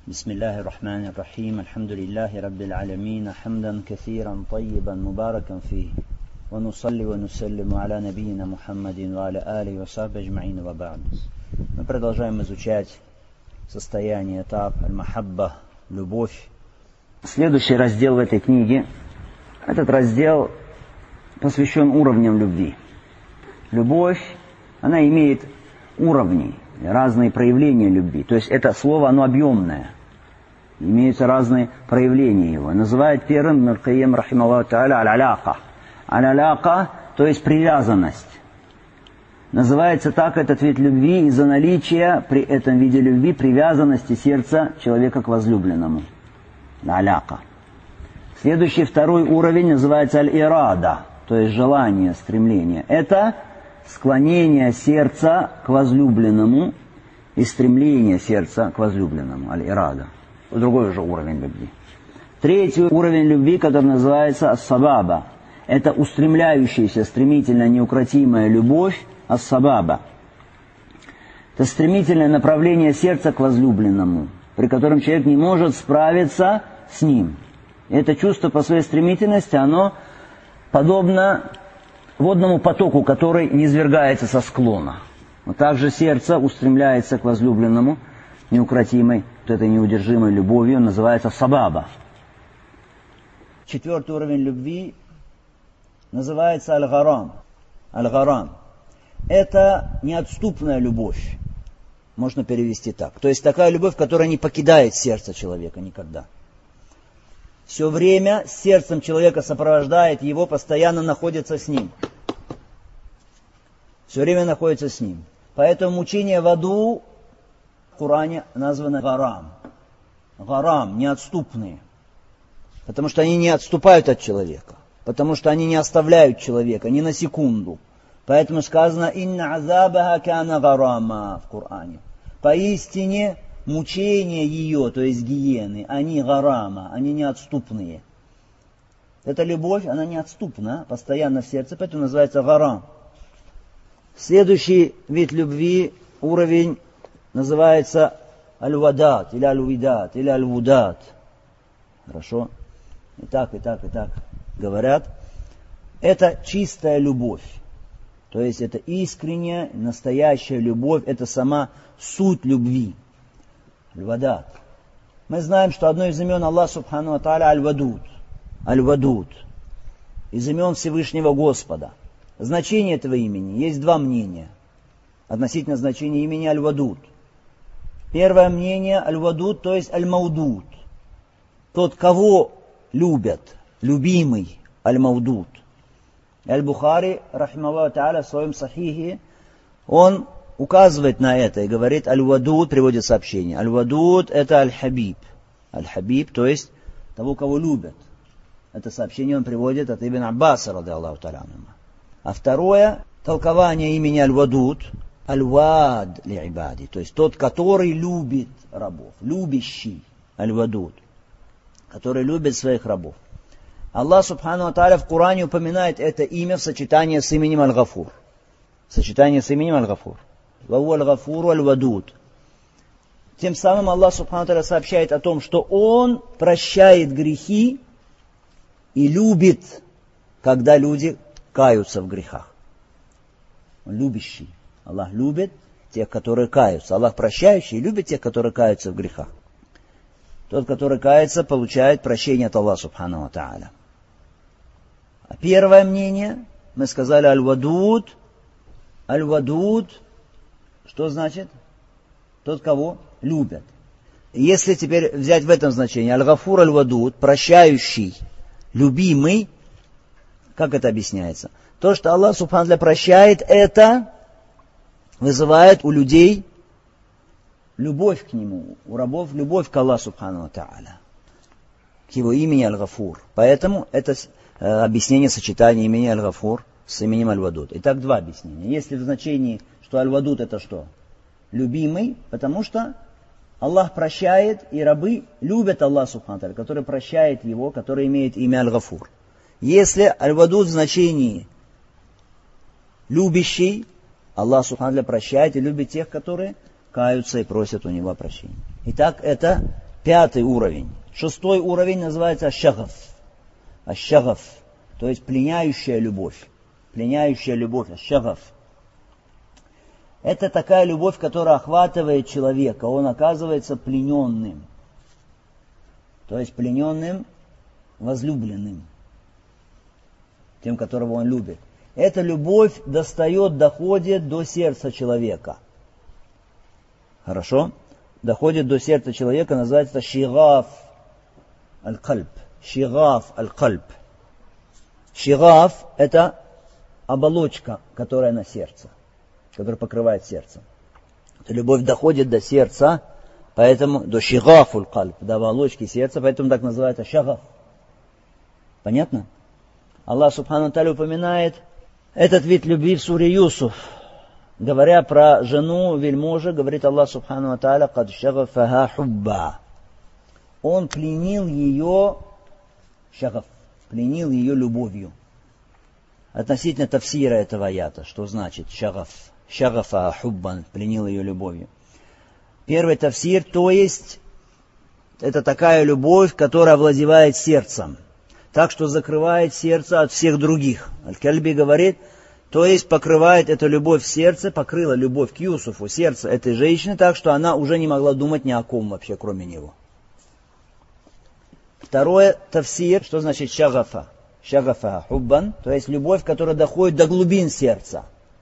بسم الله الرحمن الرحيم الحمد لله رب العالمين حمدا كثيرا طيبا مباركا فيه ونصلي ونسلم على نبينا محمد وعلى آله وصحبه أجمعين وبعد. Мы продолжаем изучать состояние, этап аль-махабба, любовь. Следующий раздел в этой книге, этот раздел посвящен уровням любви. Любовь, она имеет уровни, разные проявления любви. То есть это слово, оно объемное. Имеются разные проявления его. Называют первым Ибн аль-Кайим рахимахуллаху тааля аль-аляка. Аль-аляка, то есть привязанность. Называется так этот вид любви из-за наличия при этом виде любви привязанности сердца человека к возлюбленному. Аляка. Следующий, второй уровень называется аль-ирада, то есть желание, стремление. Это склонение сердца к возлюбленному и стремление сердца к возлюбленному. Аль-ирада. Другой уже уровень любви. Третий уровень любви, который называется ас-сабаба. Это устремляющаяся, стремительная, неукротимая любовь ас-сабаба. Это стремительное направление сердца к возлюбленному, при котором человек не может справиться с ним. Это чувство по своей стремительности, оно подобно водному потоку, который низвергается со склона. Вот так же сердце устремляется к возлюбленному неукротимой, вот этой неудержимой любовью, называется сабаба. Четвертый уровень любви называется аль-гарам. Аль-гарам. Это неотступная любовь. Можно перевести так. То есть такая любовь, которая не покидает сердце человека никогда. Все время сердцем человека сопровождает его, постоянно находится с ним. Все время находится с ним. Поэтому мучения в аду в Коране названы гарам. Гарам, неотступные. Потому что они не отступают от человека. Потому что они не оставляют человека ни на секунду. Поэтому сказано «Инна азабаха кана гарама» в Коране. Поистине мучения ее, то есть гиены, они гарама, они неотступные. Эта любовь, она неотступна, постоянно в сердце, поэтому называется гарам. Следующий вид любви, уровень, называется аль-вадат, или аль-видат, или аль-вудат. Хорошо? И так говорят. Это чистая любовь. То есть это искренняя, настоящая любовь, это сама суть любви. Аль-вадат. Мы знаем, что одно из имен Аллаха Субхану ва Тааля аль-вадуд. Аль-вадуд. Из имен Всевышнего Господа. Значение этого имени. Есть два мнения относительно значения имени аль-вадуд. Первое мнение аль-вадуд, то есть аль-маудуд. Тот, кого любят, любимый аль-маудуд. Аль-Бухари, рахимахуллаху тааля, в своем сахихе, он указывает на это и говорит, аль-вадуд, приводит сообщение. Аль-вадуд это аль-хабиб. Аль-хабиб, то есть того, кого любят. Это сообщение он приводит от Ибн Аббаса, радиаллаху тааля анху. А второе, толкование имени аль-вадуд, аль-вад ли-ибади, то есть тот, который любит рабов, любящий, аль-вадуд, который любит своих рабов. Аллах Субхану ва Тааля в Коране упоминает это имя в сочетании с именем Аль-Гафур. Сочетание с именем Аль-Гафур. Ваху Аль-Гафуру Аль-Вадуд. Тем самым Аллах Субхану ва Тааля сообщает о том, что Он прощает грехи и любит, когда люди каются в грехах. Он любящий. Аллах любит тех, которые каются. Аллах прощающий и любит тех, которые каются в грехах. Тот, который кается, получает прощение от Аллаха Субхану ва Тааля. А первое мнение, мы сказали аль-вадуд. Аль-вадуд, что значит? Тот, кого любят. Если теперь взять в этом значении, аль-гафур аль-вадуд, прощающий, любимый, как это объясняется? То, что Аллах Субхану ва Тааля прощает, это вызывает у людей любовь к Нему, у рабов любовь к Аллаху Субхану ва Тааля, к Его имени Аль-Гафур. Поэтому это объяснение сочетания имени Аль-Гафур с именем Аль-Вадуд. Итак, два объяснения. Если в значении, что Аль-Вадуд это что? Любимый, потому что Аллах прощает, и рабы любят Аллаха Субхану ва Тааля, который прощает его, который имеет имя Аль-Гафур. Если Аль-Вадуд в значении любящий, Аллах Субхану ва Тааля прощает и любит тех, которые каются и просят у него прощения. Итак, это 5 уровень. 6 уровень называется аш-шагаф. Аш-шагаф, то есть пленяющая любовь. Пленяющая любовь, аш-шагаф. Это такая любовь, которая охватывает человека. Он оказывается плененным. То есть плененным, возлюбленным. Тем, которого он любит. Эта любовь доходит до сердца человека. Хорошо? Доходит до сердца человека, называется шигаф аль-кальб. Шигаф аль-кальб. Шигаф – это оболочка, которая на сердце, которая покрывает сердце. Эта любовь доходит до сердца, поэтому до шигаф аль-кальб, до оболочки сердца, поэтому так называется шагаф. Понятно? Аллах Субхану ва Тааля упоминает этот вид любви в суре Юсуф. Говоря про жену вельможи, говорит Аллах Субхану ва Тааля: «Кад шагафаха хубба». Он пленил ее шагаф, пленил ее любовью. Относительно тафсира этого аята, что значит шагаф? Шагафа хуббан, пленил ее любовью. Первый тафсир, то есть это такая любовь, которая овладевает сердцем, так что закрывает сердце от всех других. Аль-Кальби говорит, то есть покрывает эту любовь в сердце, покрыла любовь к Юсуфу, сердце этой женщины, так что она уже не могла думать ни о ком вообще, кроме него. Второе тафсир, что значит шагафа? Шагафа хуббан, то есть любовь, которая доходит до глубин сердца.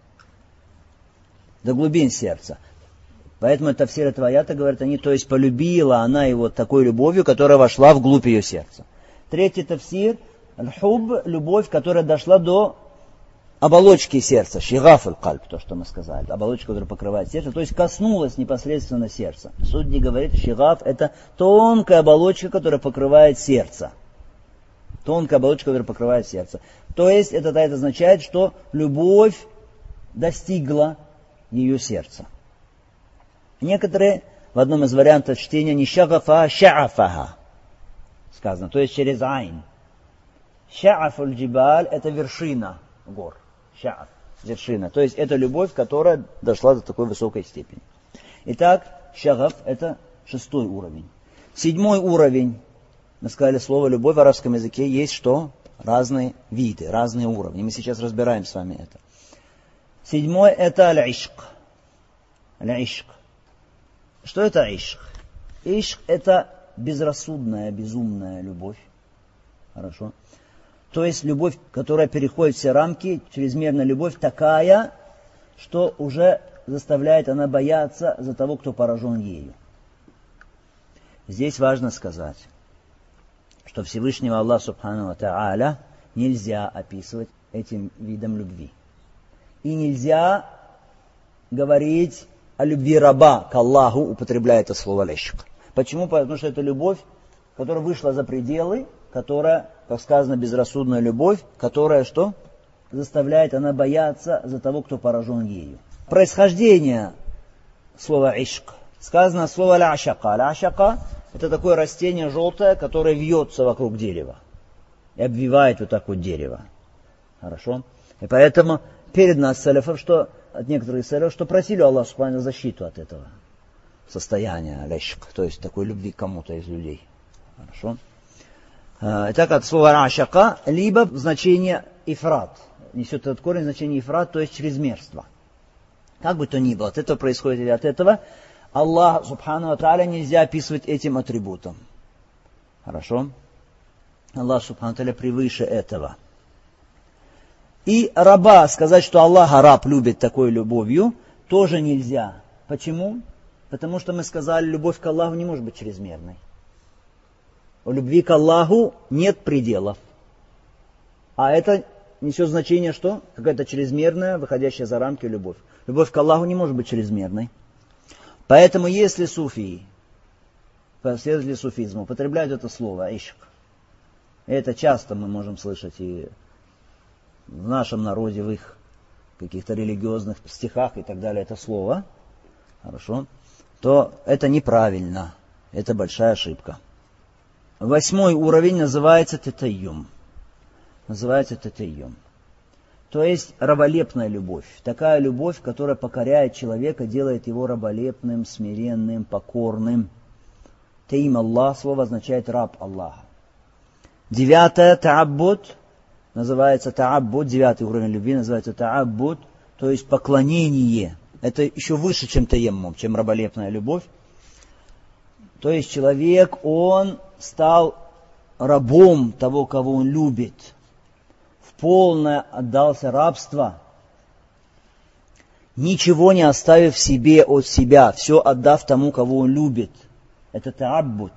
До глубин сердца. Поэтому тафсир этого аята, говорят они, то есть полюбила она его такой любовью, которая вошла вглубь ее сердца. Третий тафсир, аль-хубб, любовь, которая дошла до оболочки сердца, шигаф аль-кальб, то, что мы сказали, оболочка, которая покрывает сердце, то есть коснулась непосредственно сердца. Судьи говорит, шигаф – это тонкая оболочка, которая покрывает сердце. Тонкая оболочка, которая покрывает сердце. То есть это означает, что любовь достигла ее сердца. Некоторые в одном из вариантов чтения не шагафа, а шаафаха сказано, то есть через айн. Шааф аль-джибаль – это вершина гор. Шааф, вершина. То есть это любовь, которая дошла до такой высокой степени. Итак, шагаф – это 6 уровень. 7 уровень, мы сказали, слово любовь в арабском языке есть что? Разные виды, разные уровни. Мы сейчас разбираем с вами это. 7 это аль-ишк. Аль-ишк. Что это ишк? Ишк это безрассудная, безумная любовь. Хорошо. То есть любовь, которая переходит все рамки, чрезмерная любовь такая, что уже заставляет она бояться за того, кто поражен ею. Здесь важно сказать, что Всевышнего Аллаха Субхану ва Тааля нельзя описывать этим видом любви. И нельзя говорить о любви раба к Аллаху, употребляя это слово лешк. Почему? Потому что это любовь, которая вышла за пределы, которая, как сказано, безрассудная любовь, которая что? Заставляет она бояться за того, кто поражен ею. Происхождение слова ишк. Сказано слово ля-ашака. Ля-ашака – это такое растение желтое, которое вьется вокруг дерева и обвивает вот так вот дерево. Хорошо? И поэтому перед нас салафов, что от некоторых салафов, что просили Аллаха Субхану защиту от этого состояния ля-ашак, то есть такой любви к кому-то из людей. Хорошо? Итак, от слова ля-ашака, либо значение ифрат. Несет этот корень значение ифрат, то есть чрезмерство. Как бы то ни было, от этого происходит или от этого, Аллах Субхану ва Тааля нельзя описывать этим атрибутом. Хорошо? Аллах Субхану ва Тааля превыше этого. И раба, сказать, что Аллах раб любит такой любовью, тоже нельзя. Почему? Потому что мы сказали, любовь к Аллаху не может быть чрезмерной. У любви к Аллаху нет пределов. А это несет значение, что? Какая-то чрезмерная, выходящая за рамки любовь. Любовь к Аллаху не может быть чрезмерной. Поэтому если суфии, последователи суфизма, употребляют это слово ишк, это часто мы можем слышать и в нашем народе, в их каких-то религиозных стихах и так далее, это слово, хорошо, то это неправильно, это большая ошибка. 8 уровень называется татайюм. Называется татайюм. То есть раболепная любовь. Такая любовь, которая покоряет человека, делает его раболепным, смиренным, покорным. Таим Аллах, слово означает раб Аллаха. 9 та'аббуд, называется та'аббуд, 9 уровень любви называется та'аббуд, то есть поклонение. Это еще выше, чем таеммум, чем раболепная любовь. То есть человек, он стал рабом того, кого он любит. В полное отдался рабство, ничего не оставив себе от себя, все отдав тому, кого он любит. Это та'аббуд.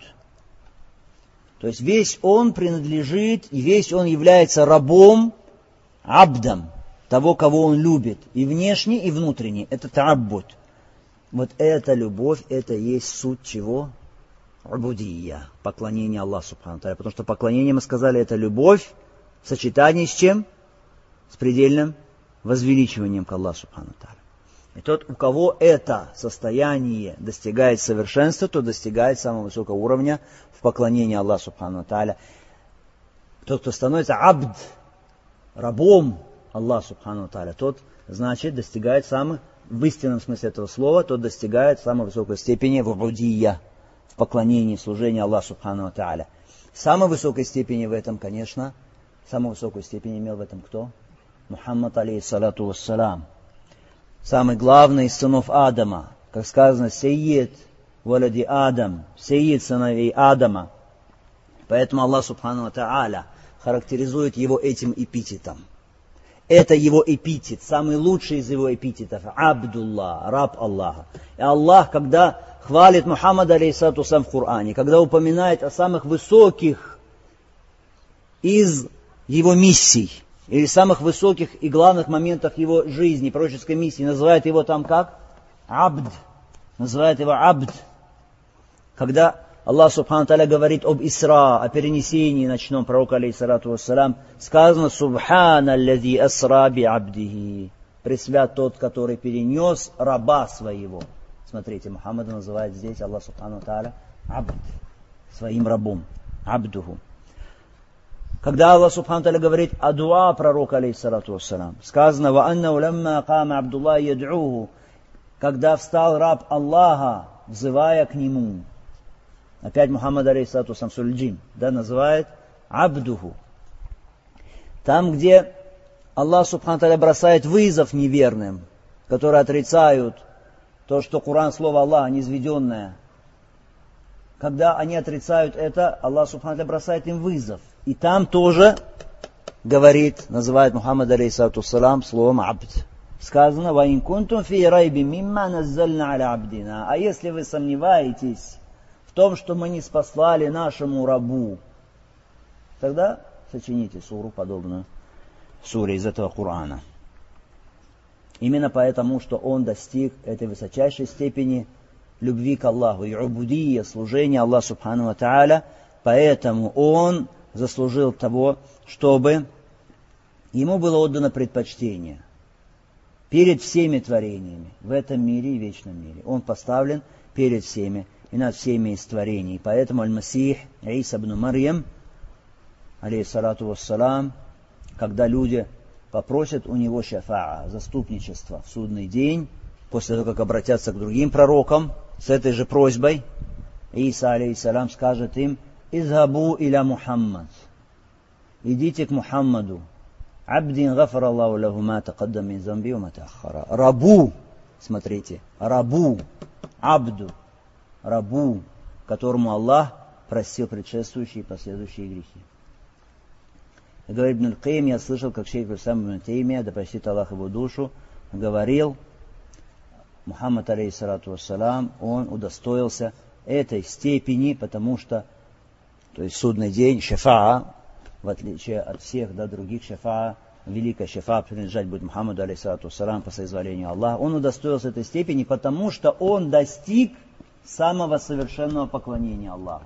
То есть весь он принадлежит, и весь он является рабом, абдом, того, кого он любит. И внешне, и внутренне. Это та'аббуд. Вот эта любовь, это есть суть чего? Убудия. Поклонение Аллаху Субхану Тааля. Потому что поклонение, мы сказали, это любовь в сочетании с чем? С предельным возвеличиванием к Аллаху Субхану Тааля. И тот, у кого это состояние достигает совершенства, то достигает самого высокого уровня в поклонении Аллаху Субхану Тааля. Тот, кто становится абд, рабом Аллаху Субхану Тааля, тот, значит, достигает самых, в истинном смысле этого слова, тот достигает самой высокой степени в убудия, в поклонении, служении Аллаху Субхану Тааля. Самой высокой степени в этом, конечно, самую высокую степень имел в этом кто? Мухаммад, алейхиссалату вассалам. Самый главный из сынов Адама, как сказано, сейид валади Адам, сейид сыновей Адама. Поэтому Аллах Субхану ва Тааля характеризует его этим эпитетом. Это его эпитет, самый лучший из его эпитетов. Абдуллах, раб Аллаха. И Аллах, когда хвалит Мухаммада алейхиссалату вассалам в Коране, когда упоминает о самых высоких из его миссий, или самых высоких и главных моментах его жизни, пророческой миссии, называет его там как? Абд. Называет его абд. Когда Аллах Субхану Тааля говорит об Исра, о перенесении ночном пророка, алейхиссалату вассалам, сказано «Субхана аллази асра би абдихи». Пресвят тот, который перенес раба своего. Смотрите, Мухаммада называет здесь Аллах Субхану Тааля абд, своим рабом, абдуху. Когда Аллах Субхану Тааля говорит о дуа пророка, алейхиссалату вассалам, сказано «Ва аннау лямма кама Абдуллах яд'уху», когда встал раб Аллаха, взывая к нему. Опять Мухаммад, алейхиссалату вассалам, сурah Аль-Джин, да, называет абдуху. Там, где Аллах Субхану Тааля бросает вызов неверным, которые отрицают то, что Коран, слово Аллаха, низведенное. Когда они отрицают это, Аллах Субхану Тааля бросает им вызов. И там тоже говорит, называет Мухаммад, алейхиссалату вассалам, словом абд. Сказано, «Ва ин кунтум фи райби мимма наззальна аля абдина». А если вы сомневаетесь в том, что мы не спаслали нашему рабу, тогда сочините суру, подобную суре из этого Корана. Именно поэтому, что он достиг этой высочайшей степени любви к Аллаху и убудия, служения Аллаху Субхану ва Тааля, поэтому он заслужил того, чтобы ему было отдано предпочтение перед всеми творениями в этом мире и вечном мире. Он поставлен перед всеми и над всеми из творений. Поэтому Аль-Масих Иса ибн Марьям, алейхиссалату вассалам, когда люди попросят у него шафаа, заступничество в судный день, после того, как обратятся к другим пророкам с этой же просьбой, Иса, алейхиссалам, скажет им: «Изхабу иля Мухаммад». Идите к Мухаммаду. «Абдин гафар Аллаху лаху ма тақаддам мин замби ва ма тааххара». Рабу, смотрите, рабу, абду, рабу, которому Аллах простил предшествующие и последующие грехи. И говорит Ибн Аль-Каим, я слышал, как шейх Исам ибн Таймия, да простит Аллах его душу, говорил, Мухаммад, алейхиссалату вассалам, он удостоился этой степени, потому что, то есть судный день, шафаа, в отличие от всех других шафаа, великая шафаа принадлежать будет Мухаммаду, алейхиссалату вассалам, по соизволению Аллаха, он удостоился этой степени, потому что он достиг самого совершенного поклонения Аллаху.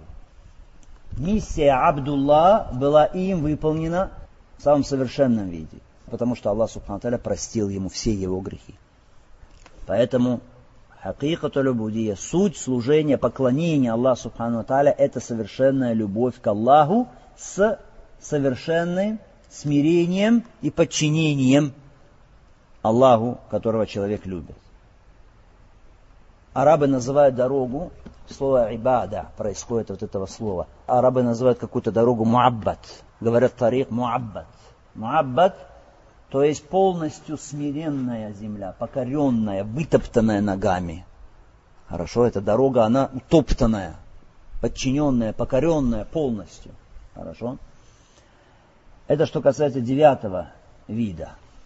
Миссия Абдуллах была им выполнена в самом совершенном виде, потому что Аллах Субхану Тааля простил ему все его грехи. Поэтому хакикатуль убудия, суть служения, поклонения Аллаху Субхану Тааля, это совершенная любовь к Аллаху с совершенным смирением и подчинением Аллаху, которого человек любит. Арабы называют дорогу Слово ибада происходит от этого слова. Арабы называют какую-то дорогу муаббат. Говорят тарик муаббат. Муаббат, то есть полностью смиренная земля, покоренная, вытоптанная ногами. Хорошо, эта дорога, она утоптанная, подчиненная, покоренная полностью. Хорошо. Это что касается 9 вида.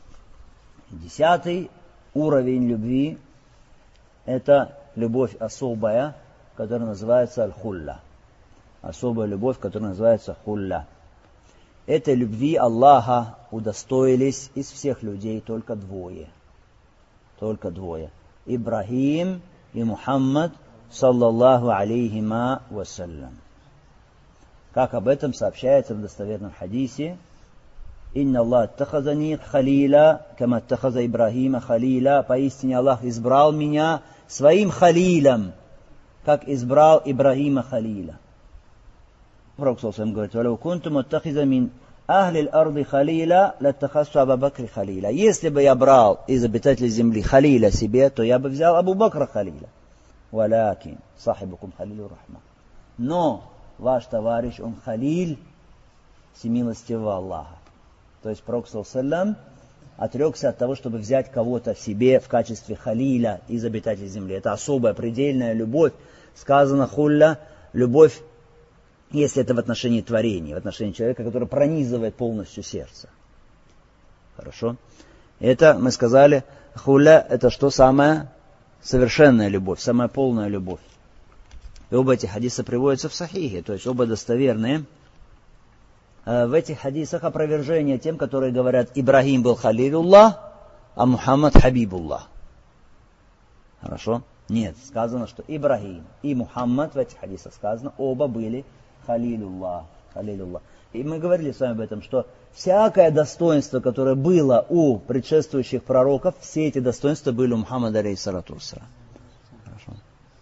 10 уровень любви – это любовь особая, которая называется аль-хулля. Особая любовь, которая называется хулля. Этой любви Аллаха удостоились из всех людей только двое. Только двое. Ибрахим и Мухаммад, саллаллаху алейхи вассалям. Как об этом сообщается в достоверном хадисе: «Инна Аллах аттахазани халила, кама аттахаза Ибрахима халила». Поистине Аллах избрал меня своим халилом, как избрал Ибрахима халила. Пророк саллаллаху говорит: «Валау кунту муттахиза мин ахли аль-арди халила, латтахазту Абу Бакри халила». Если бы я брал из обитателей земли халиля себе, то я бы взял Абу Бакра халиля. «Валякин сахибукум халилу рахма». Но ваш товарищ, он халиль всемилостивого Аллаха. То есть Пророк саллаллаху отрекся от того, чтобы взять кого-то в себе в качестве халиля из обитателей земли. Это особая, предельная любовь. Сказано хулля, любовь, если это в отношении творения, в отношении человека, который пронизывает полностью сердце. Хорошо? Это, мы сказали, хулля, это что? Самая совершенная любовь, самая полная любовь. И оба эти хадиса приводятся в сахихе, то есть оба достоверные. В этих хадисах опровержение тем, которые говорят: Ибрахим был халилуллах, а Мухаммад хабибуллах. Хорошо? Нет, сказано, что Ибрахим и Мухаммад, в этих хадисах сказано, оба были халилуллах. И мы говорили с вами об этом, что всякое достоинство, которое было у предшествующих пророков, все эти достоинства были у Мухаммада, алейхиссалату вассалям. Хорошо.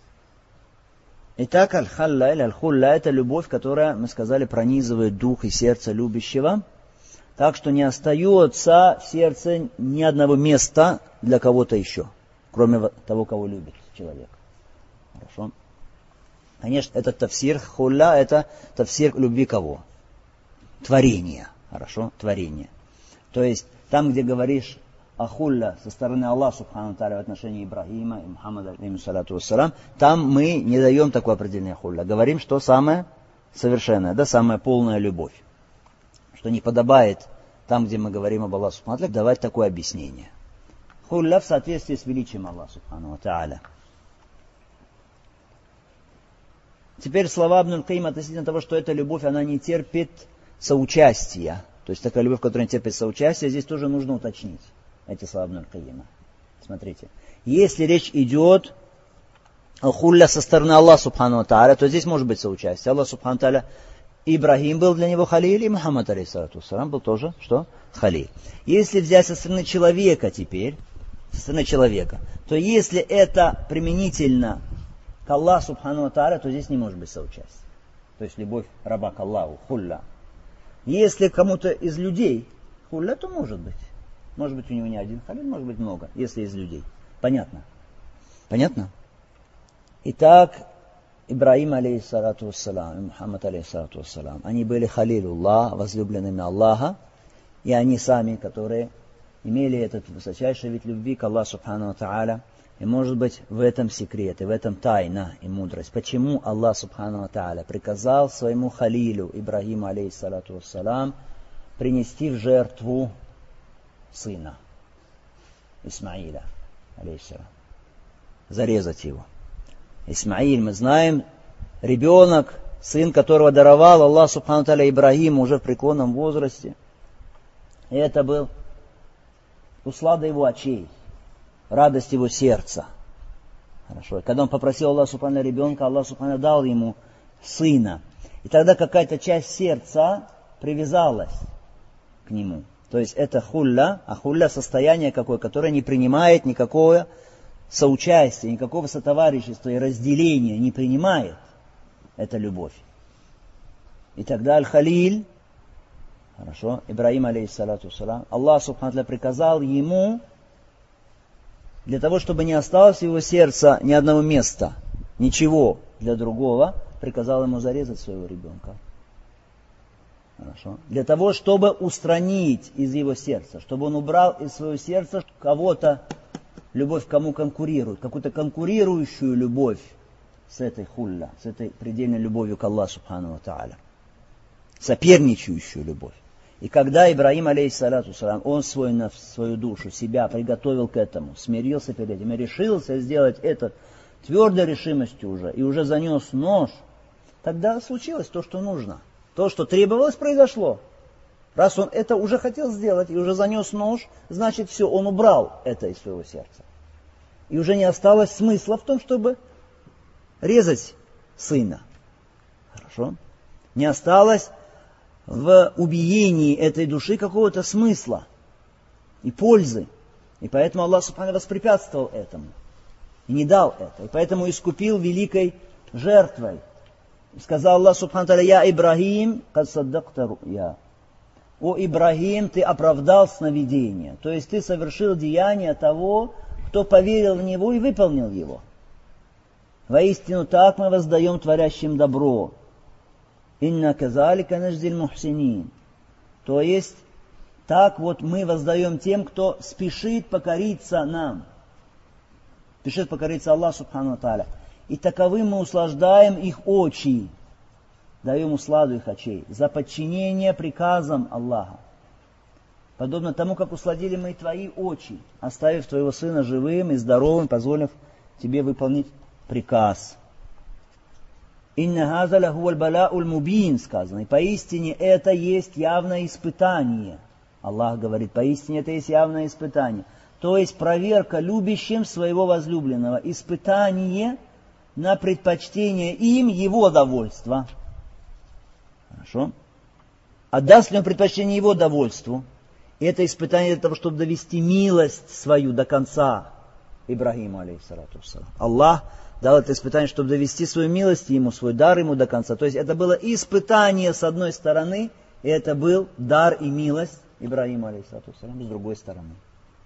Итак, аль-халла или аль-хулла – это любовь, которая, мы сказали, пронизывает дух и сердце любящего, так что не остается в сердце ни одного места для кого-то еще, кроме того, кого любит человек. Хорошо. Конечно, этот тафсир хулла – это тафсир любви кого? Творения. Хорошо? Творение. То есть, там, где говоришь о хулла со стороны Аллаха субхану тааля в отношении Ибрахима и Мухаммада, алейхиссалату вассалам, там мы не даем такое определение хулла. Говорим, что самое совершенное, да, самая полная любовь. Что не подобает там, где мы говорим об Аллахе субхану тааля, давать такое объяснение. Хулла в соответствии с величием Аллаха субхану тааля. Теперь слова Ибн аль-Каим относительно того, что эта любовь, она не терпит соучастия. То есть такая любовь, которая не терпит соучастия, здесь тоже нужно уточнить эти слова Ибн аль-Каима. Смотрите. Если речь идет о хулля со стороны Аллаха субхану тааля, то здесь может быть соучастие. Аллах субхану тааля, Ибрахим был для него халиль, и Мухаммад, алейхиссалату вассалам, был тоже, что? Халиль. Если взять со стороны человека теперь, со стороны человека, то если это применительно к Аллаху субхану тааля, то здесь не может быть соучастия. То есть любовь раба к Аллаху, хулля. Если кому-то из людей хулля, то может быть. Может быть у него не один халиль, может быть много, если из людей. Понятно? Понятно? Итак, Ибрахим, алейхиссалату вассалам, и Мухаммад, алейхиссалату вассалам, они были халилуллах, возлюбленными Аллаха, и они сами, которые имели этот высочайший вид любви к Аллаху субхану тааля. И может быть в этом секрет, и в этом тайна и мудрость. Почему Аллах субхану тааля приказал своему халилю Ибрахиму, алейхиссалату вассалам, принести в жертву сына Исмаиля, алейхиссалам, зарезать его. Исмаиль, мы знаем, ребенок, сын которого даровал Аллах субхану тааля Ибрахиму уже в преклонном возрасте. И это был услада его очей, радость его сердца. Хорошо. И когда он попросил Аллаха субхану ребенка, Аллах субхану дал ему сына. И тогда какая-то часть сердца привязалась к нему. То есть это хулля, а хулля состояние какое, которое не принимает никакого соучастия, никакого сотоварищества и разделения не принимает. Это любовь. И тогда аль-халиль, хорошо, Ибрахим, алейхиссалату вассалам, Аллах субхану приказал ему, для того, чтобы не осталось в его сердце ни одного места ничего для другого, приказал ему зарезать своего ребенка. Хорошо. Для того, чтобы устранить из его сердца, чтобы он убрал из своего сердца кого-то, любовь к кому конкурирует, какую-то конкурирующую любовь с этой хулля, с этой предельной любовью к Аллаху Субхану ва Тааля. Соперничающую любовь. И когда Ибрагим, алейхиссалату вассалям, он свою душу, себя приготовил к этому, смирился перед этим и решился сделать это твердой решимостью уже, и уже занес нож, тогда случилось то, что нужно. То, что требовалось, произошло. Раз он это уже хотел сделать и уже занес нож, значит все, он убрал это из своего сердца. И уже не осталось смысла в том, чтобы резать сына. Хорошо? Не осталось в убиении этой души какого-то смысла и пользы. И поэтому Аллах Субхану воспрепятствовал этому. И не дал это. И поэтому искупил великой жертвой. Сказал Аллах Субхану Тааля: «Я Ибрагим, кад саддакта ру'я». О Ибрагим, ты оправдал сновидение. То есть ты совершил деяние того, кто поверил в него и выполнил его. Воистину так мы воздаем творящим добро. Инна казалика наждиль мухсинин. То есть, так вот мы воздаем тем, кто спешит покориться нам. Спешит покориться Аллаху Субхану ва Тааля. И таковым мы услаждаем их очи. Даем усладу их очей. За подчинение приказам Аллаха. Подобно тому, как усладили мы твои очи, оставив твоего сына живым и здоровым, позволив тебе выполнить приказ. «Инна хаза лахуаль балауль мубин» сказано. И поистине это есть явное испытание. Аллах говорит, поистине это есть явное испытание. То есть проверка любящим своего возлюбленного. Испытание на предпочтение им его довольства. Хорошо? Отдаст ли он предпочтение его довольству? И это испытание для того, чтобы довести милость свою до конца Ибрагиму, алейхиссалату вассалам. Аллах дал это испытание, чтобы довести свою милость ему, свой дар ему до конца. То есть это было испытание с одной стороны, и это был дар и милость Ибрагиму, алейхиссалату вассалам, с другой стороны.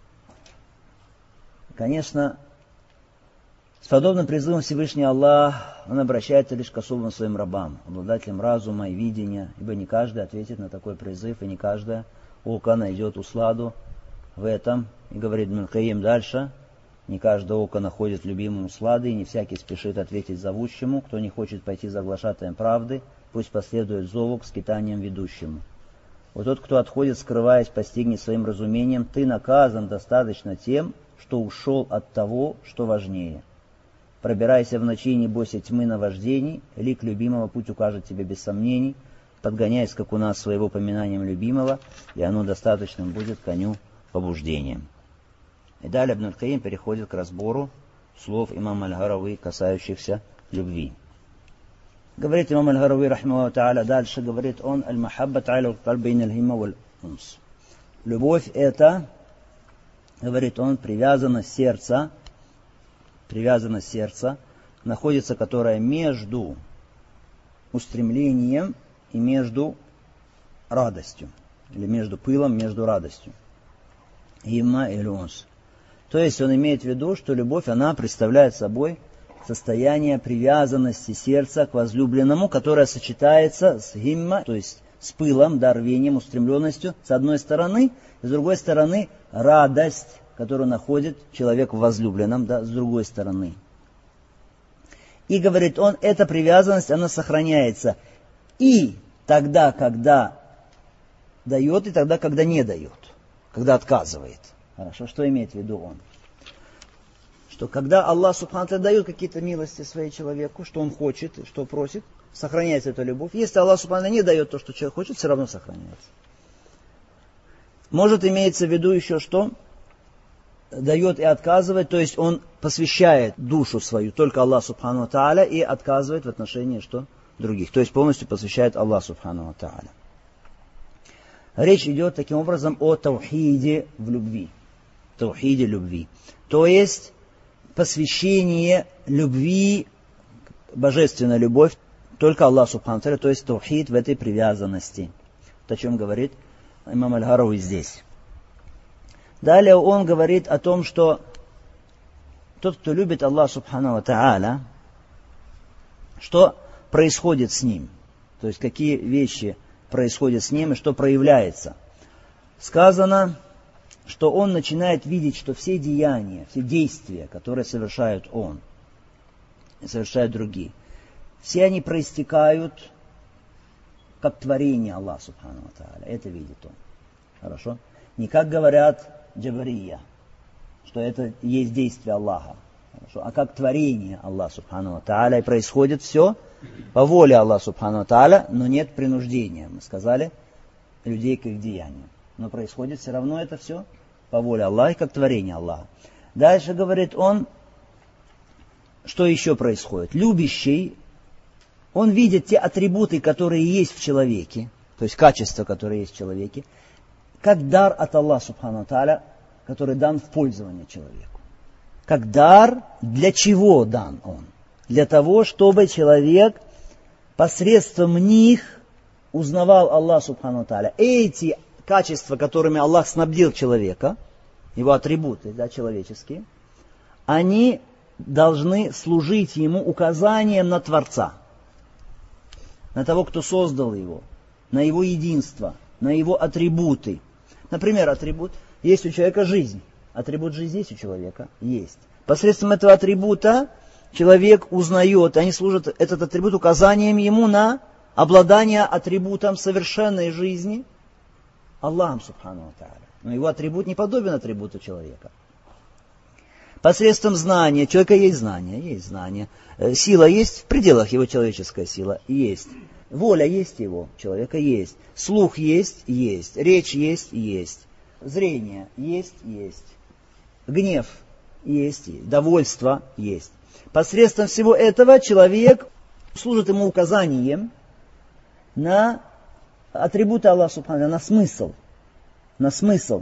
Конечно, с подобным призывом Всевышний Аллах, Он обращается лишь к особым своим рабам, обладателям разума и видения, ибо не каждый ответит на такой призыв, и не каждое око найдет усладу в этом. И говорит Ибн Кайим дальше: не каждое око находит любимым услады, и не всякий спешит ответить зовущему. Кто не хочет пойти за глашатаем правды, пусть последует зову к скитаниям ведущему. Вот тот, кто отходит, скрываясь, постигнет своим разумением: ты наказан достаточно тем, что ушел от того, что важнее. Пробирайся в ночи, не бойся тьмы наваждений, лик любимого путь укажет тебе без сомнений. Подгоняй скакуна своего поминанием любимого, и оно достаточным будет коню побуждением. И далее Ибн Кайим переходит к разбору слов имама Аль-Гарави, касающихся любви. Говорит имам Аль-Гарави, рахмахуллаху та'аля, дальше говорит он: «Аль-махаббат а'ля аль-кальбин аль-химма валь-унс». Любовь — это, говорит он, привязанность сердца, находится, которая между устремлением и между радостью, или между пылом, между радостью. Химма или унс. То есть он имеет в виду, что любовь, она представляет собой состояние привязанности сердца к возлюбленному, которое сочетается с химма, то есть с пылом, рвением, устремленностью, с одной стороны, и с другой стороны радость, которую находит человек в возлюбленном, с другой стороны. И, говорит он, эта привязанность, она сохраняется и тогда, когда дает, и тогда, когда не дает, когда отказывает. Хорошо, что имеет в виду он? Что когда Аллах Субхану ва Тааля дает какие-то милости своему человеку, что он хочет, что просит, сохраняется эта любовь. Если Аллах Субхану ва Тааля не дает то, что человек хочет, все равно сохраняется. Может, имеется в виду еще что? Дает и отказывает, то есть он посвящает душу свою только Аллаху Субхану ва Тааля и отказывает в отношении что? Других. То есть полностью посвящает Аллаху Субхану ва Тааля. Речь идет таким образом о таухиде в любви. Таухиде любви. То есть посвящение любви, божественная любовь, только Аллаху Субхану ва Тааля, то есть таухид в этой привязанности. Вот о чем говорит имам Аль-Гарави здесь. Далее он говорит о том, что тот, кто любит Аллаха Субхану ва Тааля, Что происходит с ним? То есть какие вещи происходят с ним и что проявляется? Сказано, что он начинает видеть, что все деяния, все действия, которые совершает он, и совершают другие, все они проистекают как творение Аллаха Субхану ва Тааля. Это видит он. Хорошо? Не как говорят джабария, что это есть действие Аллаха. Хорошо? А как творение Аллаха Субхану ва Тааля. И происходит все по воле Аллаха Субхану ва Тааля, но нет принуждения. Мы сказали людей к их деяниям. Но происходит все равно это все по воле Аллаха, как творение Аллаха. Дальше говорит он, что еще происходит. Любящий, он видит те атрибуты, которые есть в человеке, то есть качества, которые есть в человеке, как дар от Аллаха Субхану ва Тааля, который дан в пользование человеку. Как дар, для чего дан он? Для того, чтобы человек посредством них узнавал Аллаха Субхану ва Тааля. Эти качества, которыми Аллах снабдил человека, его атрибуты, да, человеческие, они должны служить ему указанием на Творца, на того, кто создал его, на его единство, на его атрибуты. Например, атрибут, есть у человека жизнь. Атрибут жизни есть у человека? Есть. Посредством этого атрибута человек узнает, они служат, этот атрибут, указанием ему на обладание атрибутом совершенной жизни Аллахом Субхану ва Тааля. Но его атрибут не подобен атрибуту человека. Посредством знания, у человека есть знание. Сила есть в пределах его, человеческая сила есть. Воля есть его, человека есть. Слух есть. Речь есть. Зрение есть. Гнев есть. Довольство есть. Посредством всего этого человек служит ему указанием на атрибуты Аллаха Субхану, на смысл.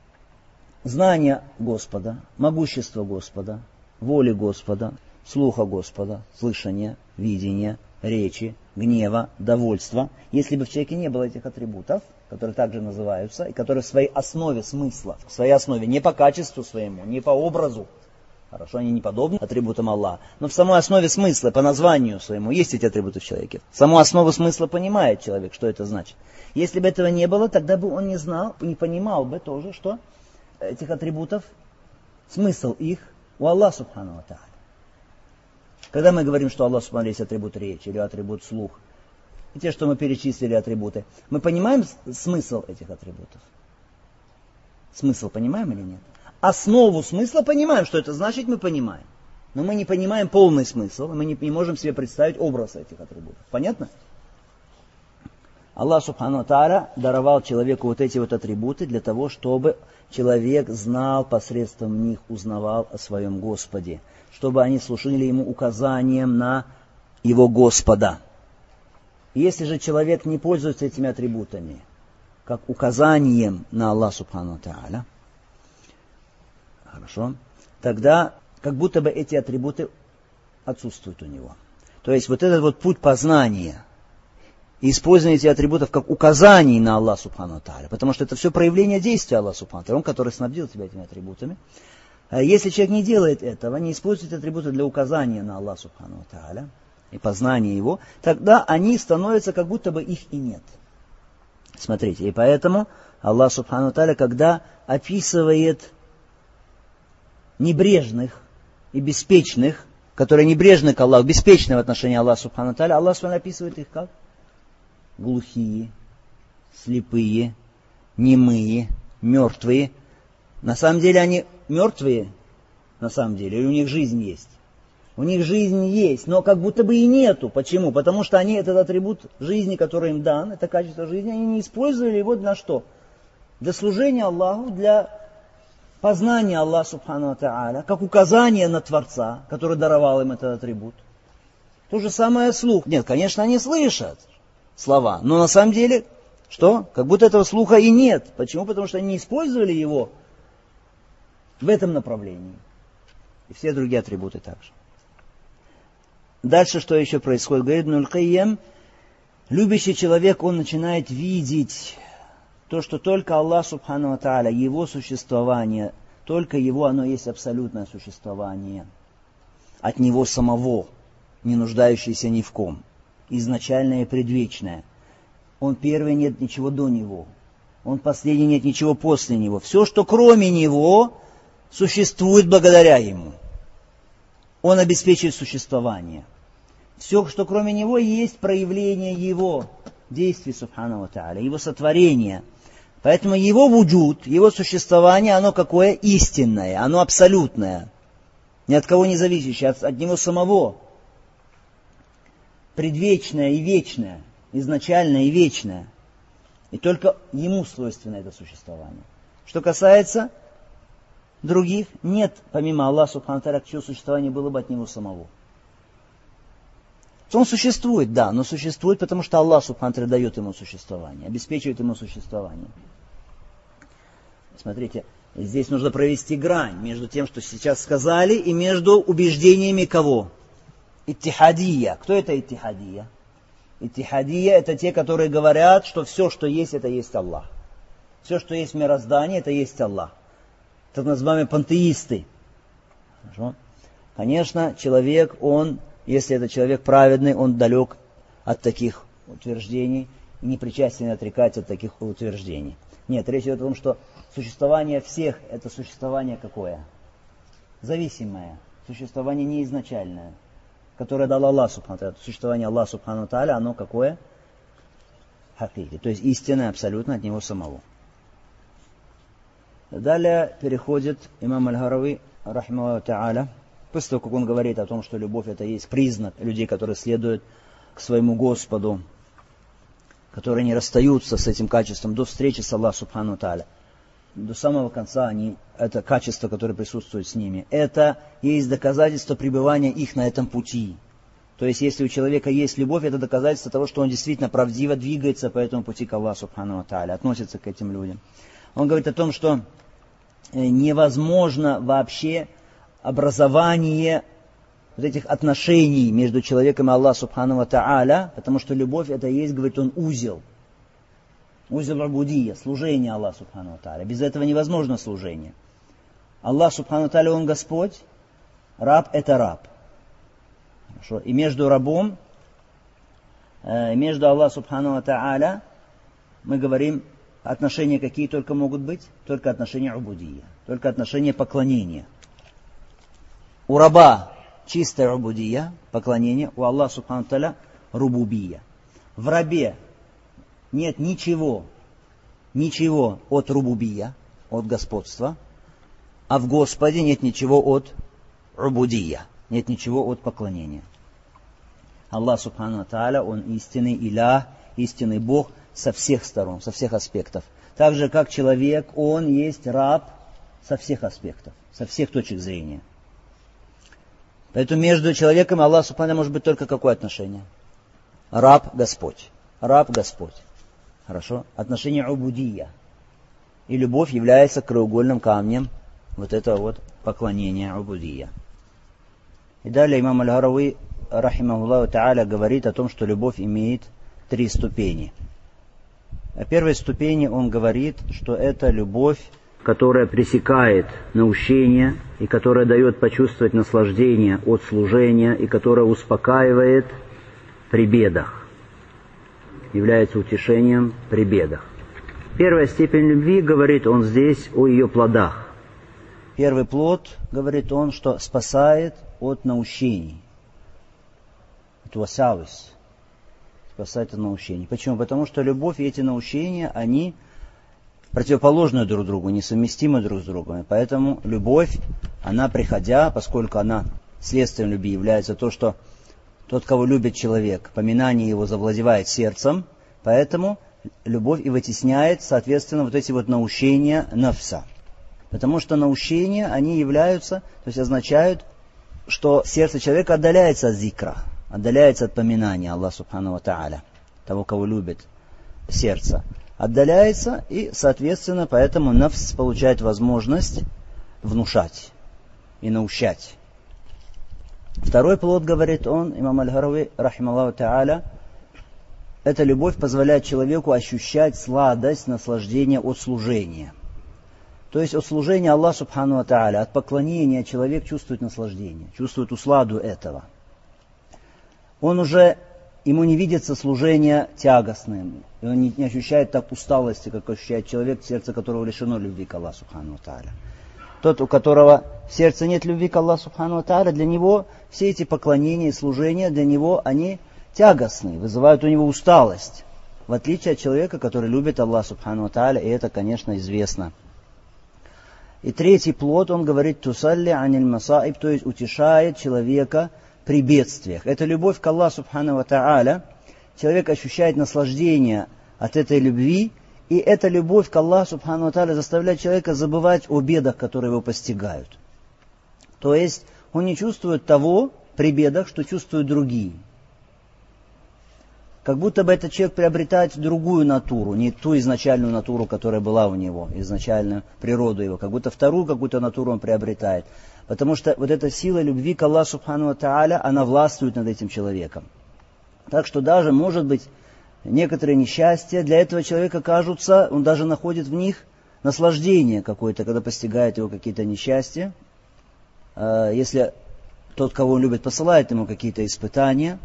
Знания Господа, могущества Господа, воли Господа, слуха Господа, слышания, видения, речи, гнева, довольства. Если бы в человеке не было этих атрибутов, которые также называются, и которые в своей основе смысла, в своей основе, не по качеству своему, не по образу, хорошо, они не подобны атрибутам Аллаха, но в самой основе смысла, по названию своему, есть эти атрибуты в человеке. Саму основу смысла понимает человек, что это значит. Если бы этого не было, тогда бы он не знал, не понимал бы тоже, что этих атрибутов, смысл их у Аллаха Субхану ва Тааля. Когда мы говорим, что Аллах Субхану есть атрибут речи или атрибут слух, и те, что мы перечислили атрибуты, мы понимаем смысл этих атрибутов? Смысл понимаем или нет? Основу смысла понимаем, что это значит, мы понимаем. Но мы не понимаем полный смысл, мы не можем себе представить образ этих атрибутов. Понятно? Аллах Субхану ва Тааля даровал человеку вот эти вот атрибуты для того, чтобы человек знал, посредством них узнавал о своем Господе, чтобы они служили ему указанием на его Господа. Если же человек не пользуется этими атрибутами, как указанием на Аллаха Субхану ва Тааля, хорошо, тогда как будто бы эти атрибуты отсутствуют у него. То есть вот этот вот путь познания, использование этих атрибутов как указаний на Аллаха Субхану ва Тааля, потому что это все проявление действия Аллаха Субхану ва Тааля, Он, который снабдил тебя этими атрибутами. Если человек не делает этого, не использует эти атрибуты для указания на Аллаха Субхану ва Тааля и познания Его, тогда они становятся, как будто бы их и нет. Смотрите, и поэтому Аллах Субхану ва Тааля, когда описывает небрежных и беспечных, которые небрежны к Аллаху, беспечны в отношении Аллаха Субхану ва Тааля, Аллах Субхану описывает их как? Глухие, слепые, немые, мертвые. На самом деле они мертвые, на самом деле, или у них жизнь есть? У них жизнь есть, но как будто бы и нету. Почему? Потому что они этот атрибут жизни, который им дан, это качество жизни, они не использовали его для что? Для служения Аллаху, для познания Аллаха Субхану ва Тааля, как указание на Творца, который даровал им этот атрибут. То же самое слух. Нет, конечно, они слышат слова, но на самом деле, что? Как будто этого слуха и нет. Почему? Потому что они не использовали его в этом направлении. И все другие атрибуты также. Дальше что еще происходит? Говорит Ибн аль-Кайим, любящий человек, он начинает видеть то, что только Аллах Субхану ва Тааля, Его существование, только Его, оно есть абсолютное существование. От Него самого. не нуждающийся ни в ком, изначальное и предвечное. Он первый, нет ничего до Него. Он последний, нет ничего после Него. Все, что кроме Него, существует благодаря Ему. Он обеспечивает существование. Все, что кроме Него, есть проявление Его действий, субхану ва тааля, Его сотворения. Поэтому Его вуджуд, Его существование, оно какое? Истинное, оно абсолютное. Ни от кого не зависящее, от Него самого. Предвечное и вечное, изначальное и вечное. И только Ему свойственно это существование. Что касается других, нет, помимо Аллаха субхану ва тааля, чье существование было бы от Него самого. Он существует, да, но существует, потому что Аллах субхану ва тааля дает ему существование, обеспечивает ему существование. Смотрите, здесь нужно провести грань между тем, что сейчас сказали, и между убеждениями кого? Иттихадия. Кто это иттихадия? Иттихадия — это те, которые говорят, что все, что есть, это есть Аллах. Все, что есть в мироздании, это есть Аллах. Так называемые пантеисты. Хорошо? Конечно, человек, он, если это человек праведный, он далек от таких утверждений и не причастен отрекать от таких утверждений. Нет, речь идет о том, что существование всех — это существование какое? Зависимое. Существование неизначальное, которое дал Аллах субхану ва тааля. Существование Аллаха субхану ва тааля, оно какое? Хакики. То есть истинное абсолютно от Него самого. Далее переходит имам Аль-Гарави, рахимахуллаху тааля, после того, как он говорит о том, что любовь — это есть признак людей, которые следуют к своему Господу, которые не расстаются с этим качеством до встречи с Аллахом субхану ва тааля. До самого конца это качество, которое присутствует с ними. Это есть доказательство пребывания их на этом пути. То есть, если у человека есть любовь, это доказательство того, что он действительно правдиво двигается по этому пути к Аллаху субхану ва тааля, относится к этим людям. Он говорит о том, что невозможно вообще образование вот этих отношений между человеком и Аллахом субхану ва тааля, потому что любовь — это есть, говорит он, узел. Узел убудия, служение Аллаху субхану ва тааля. Без этого невозможно служение. Аллах субхану ва тааля, Он Господь, раб — это раб. Хорошо. И между рабом, между Аллахом субхану ва тааля, мы говорим, отношения какие только могут быть? Только отношения убудия, только отношения поклонения. У раба чистая убудия, поклонение, у Аллаха субхану ва тааля рубубия. В рабе нет ничего от рубубия, от господства, а в Господе нет ничего от убудия, нет ничего от поклонения. Аллах субхану ва тааля, Он истинный илях, истинный Бог со всех сторон, со всех аспектов. Так же, как человек, он есть раб со всех аспектов, со всех точек зрения. Поэтому между человеком и Аллахом субхану ва тааля может быть только какое отношение? Раб-Господь. Раб-Господь. Хорошо? Отношение убудия. И любовь является краеугольным камнем вот этого вот поклонения убудия. И далее имам Аль-Гарави, рахимахуллаху тааля, говорит о том, что любовь имеет 3 ступени. О первой ступени он говорит, что это любовь, которая пресекает наущение, и которая дает почувствовать наслаждение от служения, и которая успокаивает при бедах, является утешением при бедах. Первая степень любви, говорит он здесь, о ее плодах. Первый плод, говорит он, что спасает от наущений. От васавис. Спасает от наущений. Почему? Потому что любовь и эти наущения, они противоположны друг другу, несовместимы друг с другом. Поэтому любовь, она приходя, поскольку она следствием любви является то, что тот, кого любит человек, поминание его завладевает сердцем, поэтому любовь и вытесняет, соответственно, вот эти вот наущения нафса. Потому что наущения, они являются, то есть означают, что сердце человека отдаляется от зикра, отдаляется от поминания Аллаха субхану ва тааля, того, кого любит сердце. Отдаляется, и, соответственно, поэтому нафс получает возможность внушать и наущать. Второй плод, говорит он, имам Аль-Гарави, рахимахуллаху тааля, эта любовь позволяет человеку ощущать сладость, наслаждение от служения. То есть от служения Аллаху субхану ва тааля, от поклонения человек чувствует наслаждение, чувствует усладу этого. ему не видится служение тягостным, и он не ощущает так усталости, как ощущает человек, сердце которого лишено любви к Аллаху Субхану ва Тааля. Тот, у которого в сердце нет любви к Аллаху Субхану ва Тааля, для него все эти поклонения и служения, для него они тягостные, вызывают у него усталость, в отличие от человека, который любит Аллаха Субхану ва Тааля, и это, конечно, известно. И третий плод, он говорит, тусалли аниль масаиб, то есть утешает человека при бедствиях. Это любовь к Аллаху Субхану ва Тааля. Человек ощущает наслаждение от этой любви, и эта любовь к Аллаху Субхану ва Тааля заставляет человека забывать о бедах, которые его постигают. То есть он не чувствует того при бедах, что чувствуют другие. Как будто бы этот человек приобретает другую натуру, не ту изначальную натуру, которая была у него, изначальную природу его, как будто вторую какую-то натуру он приобретает. Потому что вот эта сила любви к Аллаху Субхану ва Тааля, она властвует над этим человеком. Так что даже, может быть, некоторые несчастья для этого человека кажутся, он даже находит в них наслаждение какое-то, когда постигает его какие-то несчастья. Если тот, кого он любит, посылает ему какие-то испытания,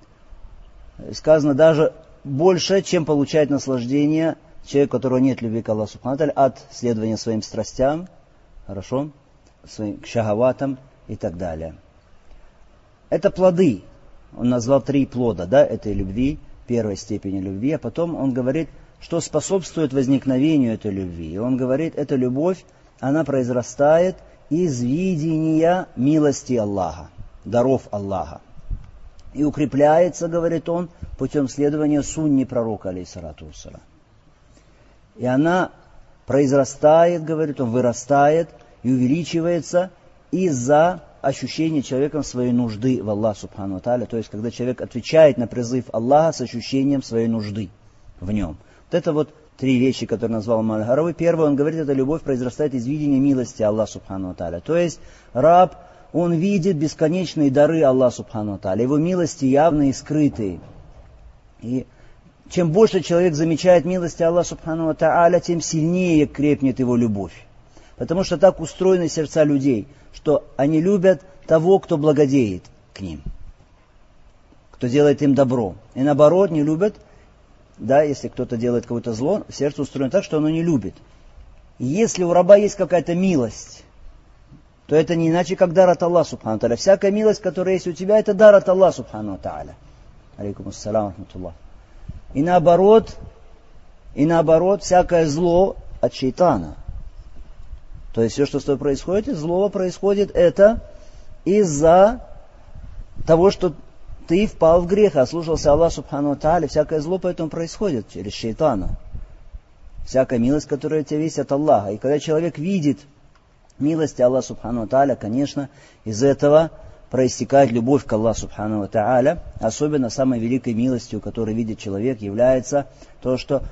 сказано даже больше, чем получает наслаждение человек, у которого нет любви к Аллаху Субхану ва Тааля, от следования своим страстям, хорошо, своим шахаватам и так далее. Это плоды. Он назвал 3 плода, этой любви, первой степени любви, а потом он говорит, что способствует возникновению этой любви. И он говорит, эта любовь, она произрастает из видения милости Аллаха, даров Аллаха. И укрепляется, говорит он, путем следования сунни пророка, алейхиссалату вассалям. И она произрастает, говорит он, вырастает и увеличивается из-за ощущения человеком своей нужды в Аллахе Субхану ва Тааля. То есть, когда человек отвечает на призыв Аллаха с ощущением своей нужды в нем. Вот это вот 3 вещи, которые назвал Имам Аль-Харави. Первое, он говорит, эта любовь произрастает из видения милости Аллаха Субхану ва Тааля. То есть, раб, он видит бесконечные дары Аллаха Субхану ва Тааля, его милости явные и скрытые. И чем больше человек замечает милости Аллаха Субхану ва Тааля, тем сильнее крепнет его любовь. Потому что так устроены сердца людей, что они любят того, кто благодеет к ним, кто делает им добро. И наоборот, не любят, если кто-то делает какое-то зло, сердце устроено так, что оно не любит. И если у раба есть какая-то милость, то это не иначе, как дар от Аллаха Субхану ва Тааля. Всякая милость, которая есть у тебя, это дар от Аллаха Субхану ва Тааля. Алейкум ассалам рахматуллах. И наоборот, всякое зло от шейтана. То есть все, что с тобой происходит, зло происходит это из-за того, что ты впал в грех, ослушался Аллаха Субхану ва Тааля. Всякое зло поэтому происходит через шейтана. Всякая милость, которая у тебя есть от Аллаха. И когда человек видит милости Аллаха Субхану ва Тааля, конечно, из этого проистекает любовь к Аллаху Субхану ва Тааля. Особенно самой великой милостью, которую видит человек, является то, что